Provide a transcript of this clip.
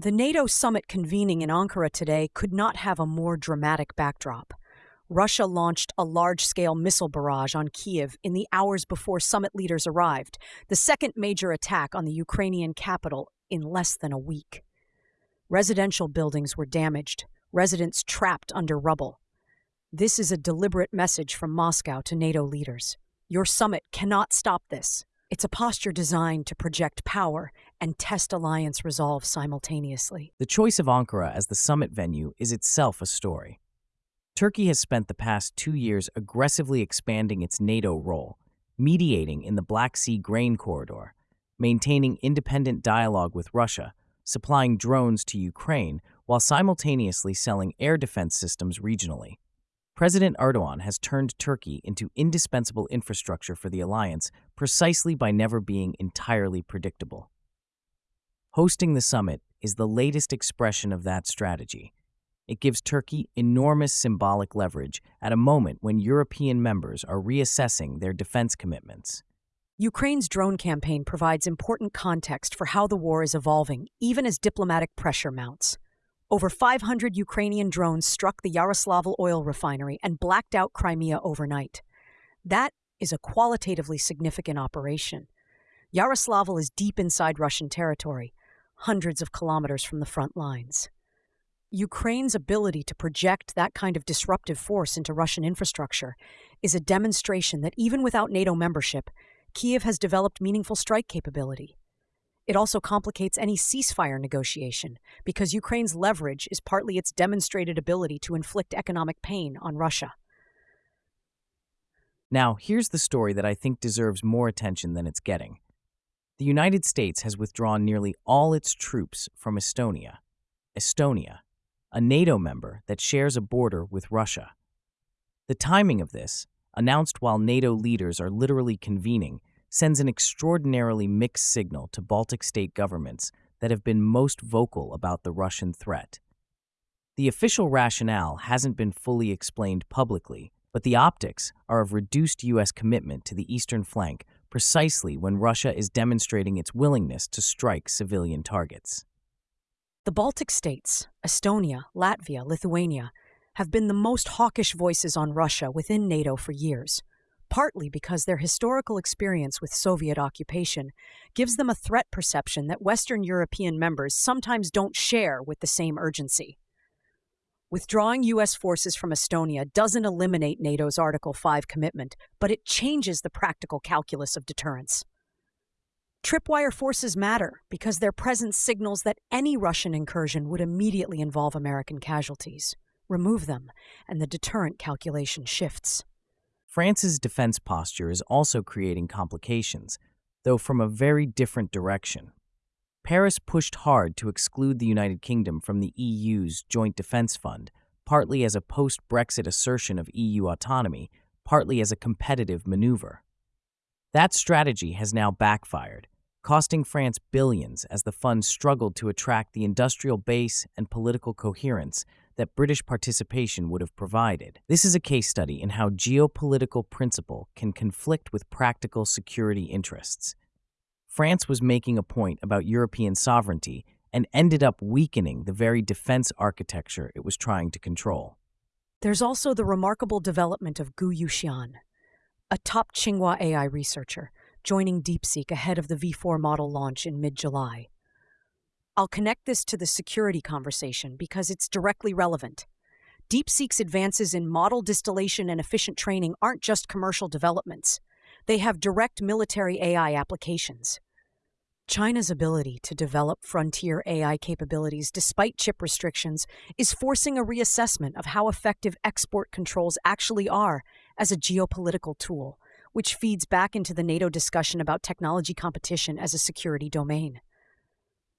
The NATO summit convening in Ankara today could not have a more dramatic backdrop. Russia launched a large-scale missile barrage on Kyiv in the hours before summit leaders arrived, the second major attack on the Ukrainian capital in less than a week. Residential buildings were damaged, residents trapped under rubble. This is a deliberate message from Moscow to NATO leaders. Your summit cannot stop this. It's a posture designed to project power and test alliance resolve simultaneously. The choice of Ankara as the summit venue is itself a story. Turkey has spent the past 2 years aggressively expanding its NATO role, mediating in the Black Sea grain corridor, maintaining independent dialogue with Russia, supplying drones to Ukraine, while simultaneously selling air defense systems regionally. President Erdogan has turned Turkey into indispensable infrastructure for the alliance precisely by never being entirely predictable. Hosting the summit is the latest expression of that strategy. It gives Turkey enormous symbolic leverage at a moment when European members are reassessing their defense commitments. Ukraine's drone campaign provides important context for how the war is evolving, even as diplomatic pressure mounts. Over 500 Ukrainian drones struck the Yaroslavl oil refinery and blacked out Crimea overnight. That is a qualitatively significant operation. Yaroslavl is deep inside Russian territory, hundreds of kilometers from the front lines. Ukraine's ability to project that kind of disruptive force into Russian infrastructure is a demonstration that even without NATO membership, Kyiv has developed meaningful strike capability. It also complicates any ceasefire negotiation because Ukraine's leverage is partly its demonstrated ability to inflict economic pain on Russia. Now, here's the story that I think deserves more attention than it's getting. The United States has withdrawn nearly all its troops from Estonia. Estonia, a NATO member that shares a border with Russia. The timing of this, announced while NATO leaders are literally convening, sends an extraordinarily mixed signal to Baltic state governments that have been most vocal about the Russian threat. The official rationale hasn't been fully explained publicly, but the optics are of reduced U.S. commitment to the eastern flank precisely when Russia is demonstrating its willingness to strike civilian targets. The Baltic states, Estonia, Latvia, Lithuania, have been the most hawkish voices on Russia within NATO for years, partly because their historical experience with Soviet occupation gives them a threat perception that Western European members sometimes don't share with the same urgency. Withdrawing U.S. forces from Estonia doesn't eliminate NATO's Article 5 commitment, but it changes the practical calculus of deterrence. Tripwire forces matter because their presence signals that any Russian incursion would immediately involve American casualties. Remove them, and the deterrent calculation shifts. France's defense posture is also creating complications, though from a very different direction. Paris pushed hard to exclude the United Kingdom from the EU's Joint Defense Fund, partly as a post-Brexit assertion of EU autonomy, partly as a competitive maneuver. That strategy has now backfired, costing France billions as the fund struggled to attract the industrial base and political coherence that British participation would have provided. This is a case study in how geopolitical principle can conflict with practical security interests. France was making a point about European sovereignty and ended up weakening the very defense architecture it was trying to control. There's also the remarkable development of Gu Yuxian, a top Tsinghua AI researcher, joining DeepSeek ahead of the V4 model launch in mid-July. I'll connect this to the security conversation because it's directly relevant. DeepSeek's advances in model distillation and efficient training aren't just commercial developments. They have direct military AI applications. China's ability to develop frontier AI capabilities despite chip restrictions is forcing a reassessment of how effective export controls actually are as a geopolitical tool, which feeds back into the NATO discussion about technology competition as a security domain.